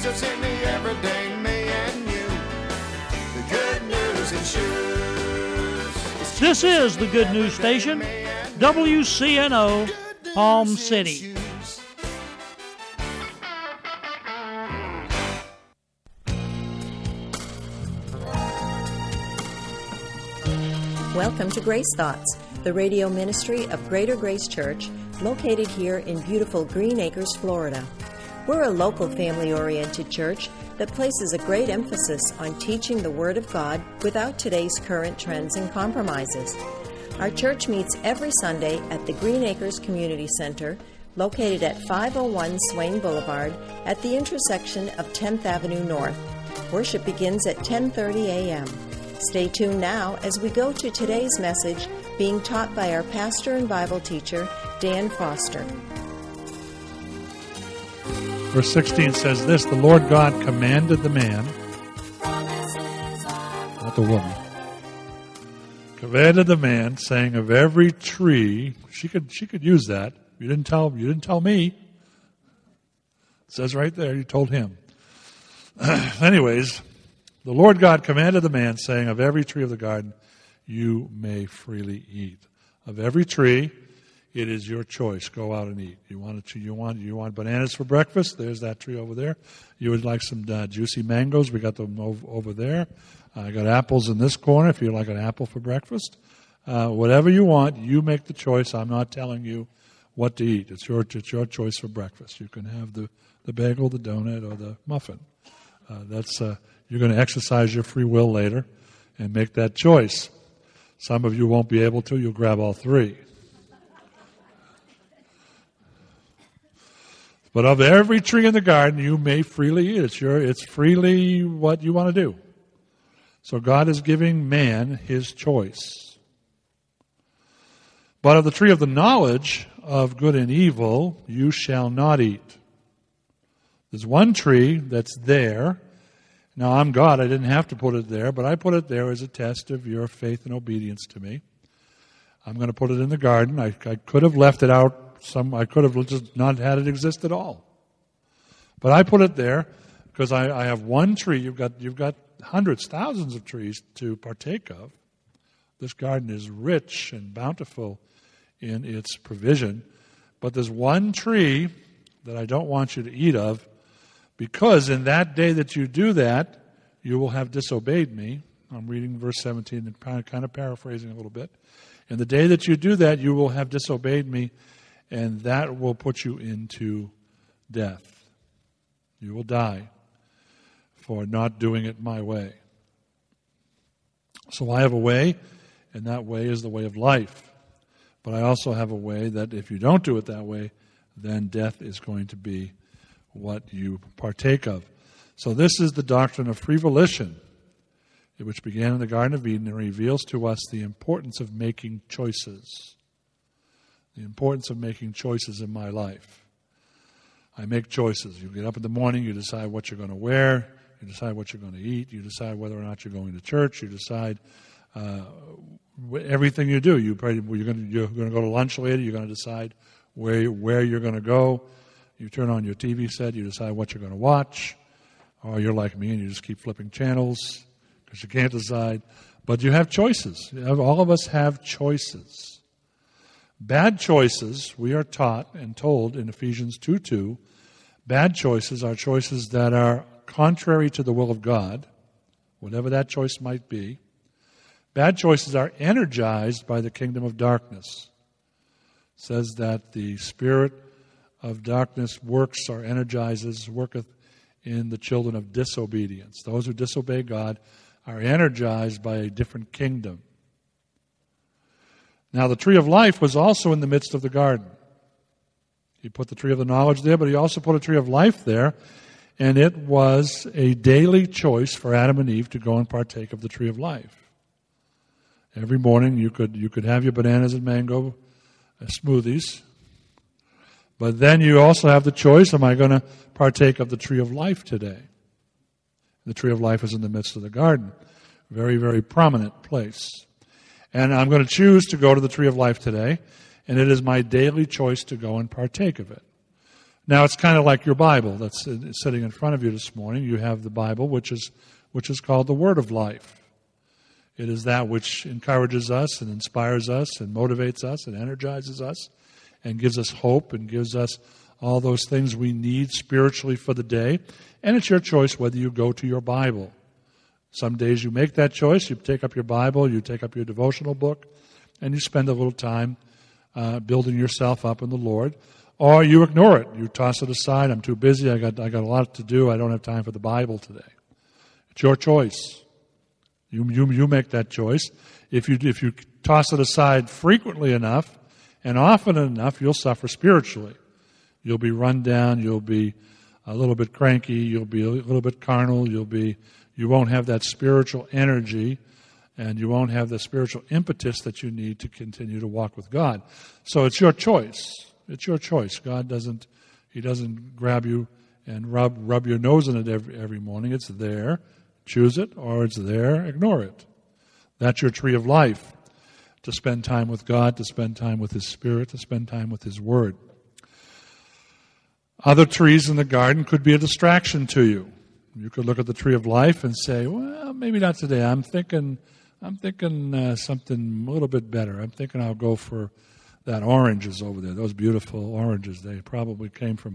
just in the everyday me and you. The good news it shoes. This is the Good News Station, WCNO, Palm City. Welcome to Grace Thoughts, the radio ministry of Greater Grace Church, located here in beautiful Green Acres, Florida. We're a local family-oriented church that places a great emphasis on teaching the Word of God without today's current trends and compromises. Our church meets every Sunday at the Green Acres Community Center, located at 501 Swain Boulevard at the intersection of 10th Avenue North. Worship begins at 10:30 a.m. Stay tuned now as we go to today's message being taught by our pastor and Bible teacher, Dan Foster. Verse 16 says this, the Lord God commanded the man, not the woman, commanded the man, saying, of every tree, she could use that. You didn't tell me. It says right there, you told him. Anyways, the Lord God commanded the man, saying, of every tree of the garden you may freely eat. Of every tree, it is your choice. Go out and eat. You want bananas for breakfast? There's that tree over there. You would like some juicy mangoes? We got them over there. I got apples in this corner if you like an apple for breakfast. Whatever you want, you make the choice. I'm not telling you what to eat. It's your choice for breakfast. You can have the bagel, the donut, or the muffin. You're going to exercise your free will later and make that choice. Some of you won't be able to. You'll grab all three. But of every tree in the garden, you may freely eat. It's freely what you want to do. So God is giving man his choice. But of the tree of the knowledge of good and evil, you shall not eat. There's one tree that's there. Now, I'm God. I didn't have to put it there, but I put it there as a test of your faith and obedience to me. I'm going to put it in the garden. I could have left it out. I could have just not had it exist at all. But I put it there because I have one tree. You've got hundreds, thousands of trees to partake of. This garden is rich and bountiful in its provision. But there's one tree that I don't want you to eat of, because in that day that you do that, you will have disobeyed me. I'm reading verse 17 and kind of paraphrasing a little bit. In the day that you do that, you will have disobeyed me, and that will put you into death. You will die for not doing it my way. So I have a way, and that way is the way of life. But I also have a way that if you don't do it that way, then death is going to be what you partake of. So this is the doctrine of free volition, which began in the Garden of Eden and reveals to us the importance of making choices. The importance of making choices in my life. I make choices. You get up in the morning, you decide what you're going to wear, you decide what you're going to eat, you decide whether or not you're going to church, you decide everything you do. You're going to go to lunch later, you're going to decide where you're going to go. You turn on your TV set, you decide what you're going to watch. Or you're like me and you just keep flipping channels because you can't decide. But you have choices. All of us have choices. Bad choices, we are taught and told in Ephesians 2:2, bad choices are choices that are contrary to the will of God, whatever that choice might be. Bad choices are energized by the kingdom of darkness. It says that the spirit of darkness worketh in the children of disobedience. Those who disobey God are energized by a different kingdom. Now, the tree of life was also in the midst of the garden. He put the tree of the knowledge there, but he also put a tree of life there, and it was a daily choice for Adam and Eve to go and partake of the tree of life. Every morning you could have your bananas and mango smoothies. But then you also have the choice, am I going to partake of the tree of life today? The tree of life is in the midst of the garden. Very, very prominent place. And I'm going to choose to go to the tree of life today, and it is my daily choice to go and partake of it. Now, it's kind of like your Bible that's sitting in front of you this morning. You have the Bible, which is called the Word of Life. It is that which encourages us and inspires us and motivates us and energizes us and gives us hope and gives us all those things we need spiritually for the day. And it's your choice whether you go to your Bible. Some days you make that choice. You take up your Bible, you take up your devotional book, and you spend a little time building yourself up in the Lord. Or you ignore it. You toss it aside. I'm too busy. I got a lot to do. I don't have time for the Bible today. It's your choice. You make that choice. If you toss it aside frequently enough and often enough, you'll suffer spiritually. You'll be run down. You'll be a little bit cranky. You'll be a little bit carnal. You won't have that spiritual energy, and you won't have the spiritual impetus that you need to continue to walk with God. So it's your choice. It's your choice. God doesn't grab you and rub your nose in it every morning. It's there. Choose it, or it's there. Ignore it. That's your tree of life. To spend time with God, to spend time with His Spirit, to spend time with His Word. Other trees in the garden could be a distraction to you. You could look at the tree of life and say, well, maybe not today. I'm thinking something a little bit better. I'm thinking I'll go for that oranges over there. Those beautiful oranges. They're probably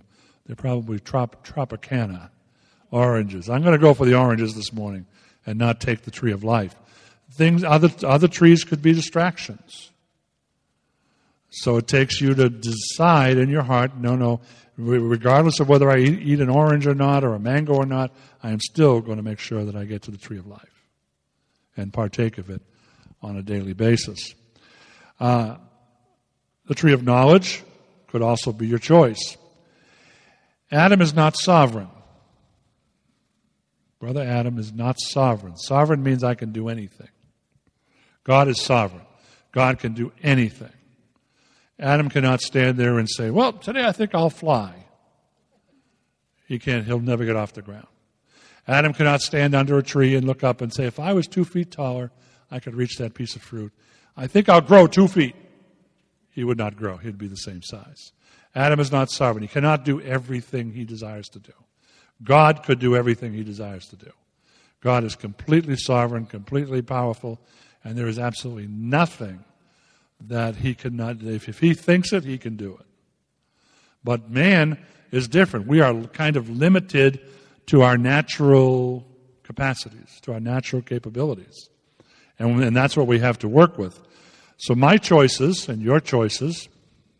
Tropicana oranges. I'm going to go for the oranges this morning and not take the tree of life. Other trees could be distractions. So it takes you to decide in your heart, no, regardless of whether I eat an orange or not, or a mango or not, I am still going to make sure that I get to the tree of life and partake of it on a daily basis. The tree of knowledge could also be your choice. Adam is not sovereign. Brother Adam is not sovereign. Sovereign means I can do anything. God is sovereign. God can do anything. Adam cannot stand there and say, well, today I think I'll fly. He can't. He'll never get off the ground. Adam cannot stand under a tree and look up and say, if I was 2 feet taller, I could reach that piece of fruit. I think I'll grow 2 feet. He would not grow. He'd be the same size. Adam is not sovereign. He cannot do everything he desires to do. God could do everything he desires to do. God is completely sovereign, completely powerful, and there is absolutely nothing that he cannot do. If he thinks it, he can do it. But man is different. We are kind of limited to our natural capacities, to our natural capabilities. And that's what we have to work with. So my choices and your choices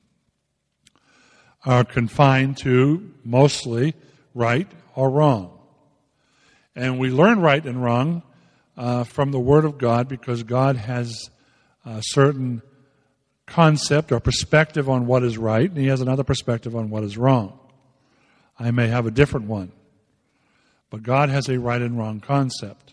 are confined to mostly right or wrong. And we learn right and wrong from the Word of God, because God has a certain concept or perspective on what is right, and He has another perspective on what is wrong. I may have a different one, but God has a right and wrong concept.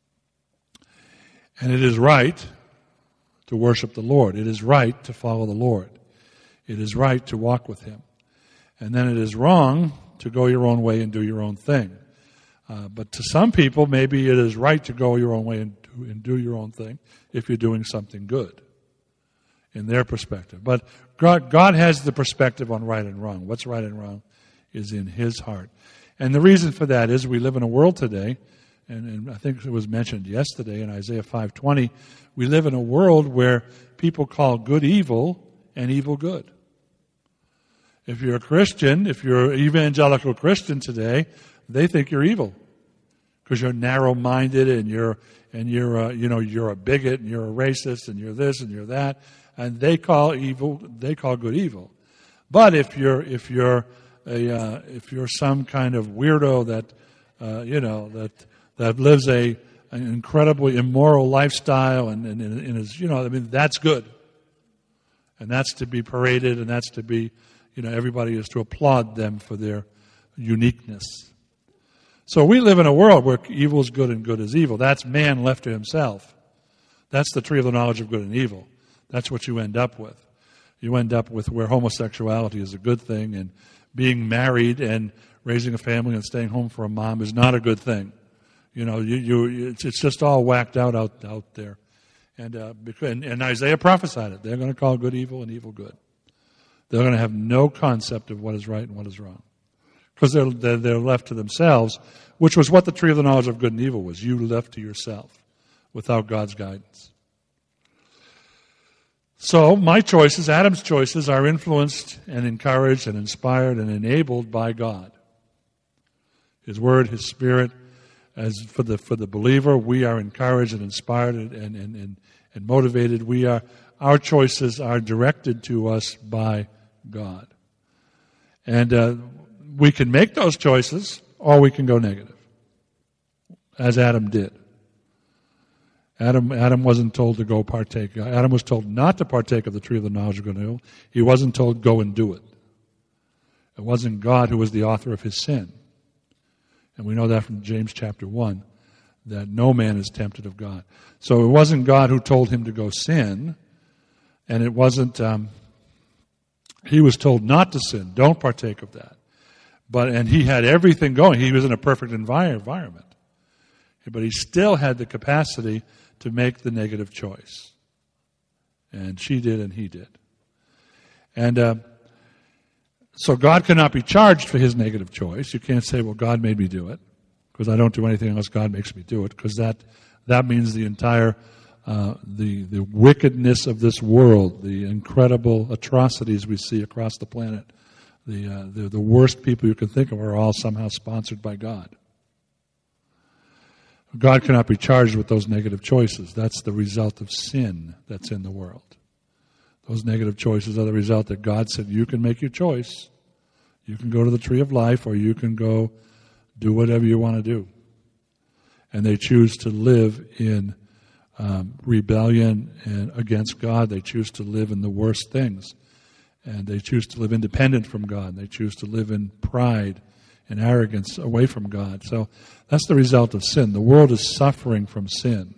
And it is right to worship the Lord. It is right to follow the Lord. It is right to walk with Him. And then it is wrong to go your own way and do your own thing. But to some people, maybe it is right to go your own way and do your own thing if you're doing something good in their perspective. But God has the perspective on right and wrong. What's right and wrong is in His heart. And the reason for that is we live in a world today, and I think it was mentioned yesterday in Isaiah 5:20, we live in a world where people call good evil and evil good. If you're a Christian, if you're an evangelical Christian today, they think you're evil because you're narrow-minded and you're a bigot and you're a racist and you're this and you're that, and they call good evil. But if you're some kind of weirdo that lives an incredibly immoral lifestyle and is that's good, and that's to be paraded, and that's to be everybody is to applaud them for their uniqueness. So we live in a world where evil is good and good is evil. That's man left to himself. That's the tree of the knowledge of good and evil. That's what you end up with. You end up with where homosexuality is a good thing, and being married and raising a family and staying home for a mom is not a good thing. It's just all whacked out there. And Isaiah prophesied it. They're going to call good evil and evil good. They're going to have no concept of what is right and what is wrong. Because they're left to themselves, which was what the tree of the knowledge of good and evil was. You left to yourself without God's guidance. So my choices, Adam's choices, are influenced and encouraged and inspired and enabled by God. His Word, His Spirit. As for the believer, we are encouraged and inspired and motivated. Our choices are directed to us by God. And we can make those choices, or we can go negative, as Adam did. Adam wasn't told to go partake. Adam was told not to partake of the tree of the knowledge of good and evil. He wasn't told, go and do it. It wasn't God who was the author of his sin. And we know that from James chapter 1, that no man is tempted of God. So it wasn't God who told him to go sin, and it wasn't, he was told not to sin, don't partake of that. And he had everything going. He was in a perfect environment. But he still had the capacity to make the negative choice. And she did and he did. And so God cannot be charged for his negative choice. You can't say, well, God made me do it, because I don't do anything unless God makes me do it, because that means the entire, the wickedness of this world, the incredible atrocities we see across the planet, the worst people you can think of are all somehow sponsored by God. God cannot be charged with those negative choices. That's the result of sin that's in the world. Those negative choices are the result that God said, you can make your choice. You can go to the tree of life, or you can go do whatever you want to do. And they choose to live in rebellion and against God. They choose to live in the worst things. And they choose to live independent from God. They choose to live in pride and arrogance away from God. So that's the result of sin. The world is suffering from sin.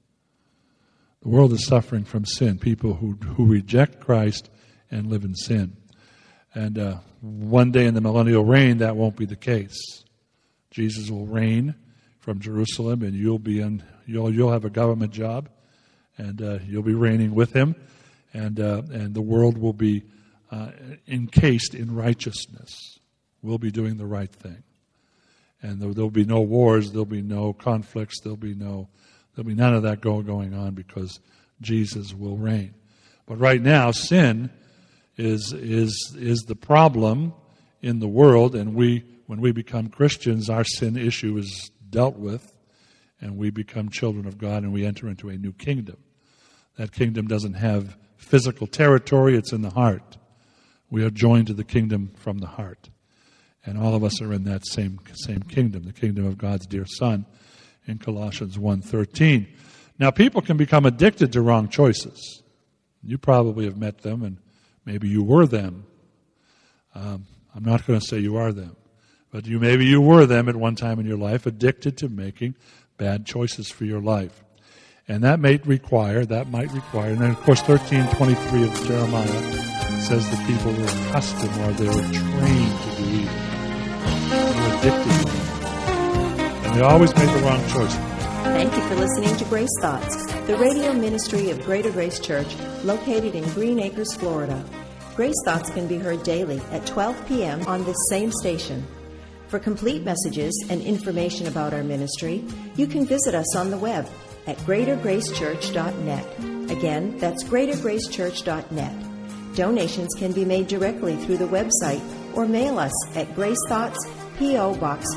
The world is suffering from sin. People who reject Christ and live in sin. And one day in the millennial reign, that won't be the case. Jesus will reign from Jerusalem, and you'll have a government job, and you'll be reigning with him, and the world will be encased in righteousness. We'll be doing the right thing, and there'll be no wars, there'll be no conflicts, there'll be none of that going on, because Jesus will reign. But right now, sin is the problem in the world, and when we become Christians, our sin issue is dealt with, and we become children of God, and we enter into a new kingdom. That kingdom doesn't have physical territory, it's in the heart. We are joined to the kingdom from the heart. And all of us are in that same kingdom, the kingdom of God's dear Son, in Colossians 1:13. Now, people can become addicted to wrong choices. You probably have met them, and maybe you were them. I'm not going to say you are them, but maybe you were them at one time in your life, addicted to making bad choices for your life. And that might require, and then of course 13:23 of Jeremiah says the people were accustomed, or they were trained to do evil. They were addicted to it. And they always made the wrong choice. Thank you for listening to Grace Thoughts, the radio ministry of Greater Grace Church, located in Green Acres, Florida. Grace Thoughts can be heard daily at 12 p.m. on this same station. For complete messages and information about our ministry, you can visit us on the web at greatergracechurch.net. Again, that's greatergracechurch.net. Donations can be made directly through the website or mail us at Grace Thoughts, P.O. Box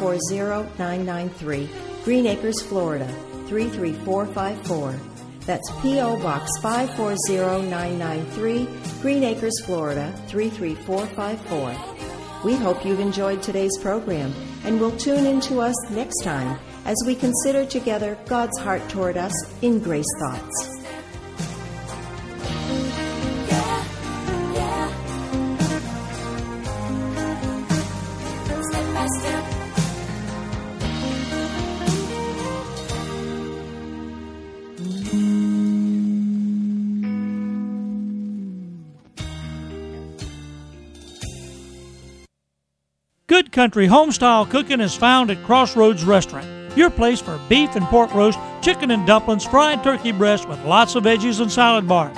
540993, Green Acres, Florida 33454. That's P.O. Box 540993, Green Acres, Florida 33454. We hope you've enjoyed today's program and will tune in to us next time as we consider together God's heart toward us in Grace Thoughts. Good Country Homestyle Cooking is found at Crossroads Restaurant, your place for beef and pork roast, chicken and dumplings, fried turkey breast with lots of veggies and salad bar.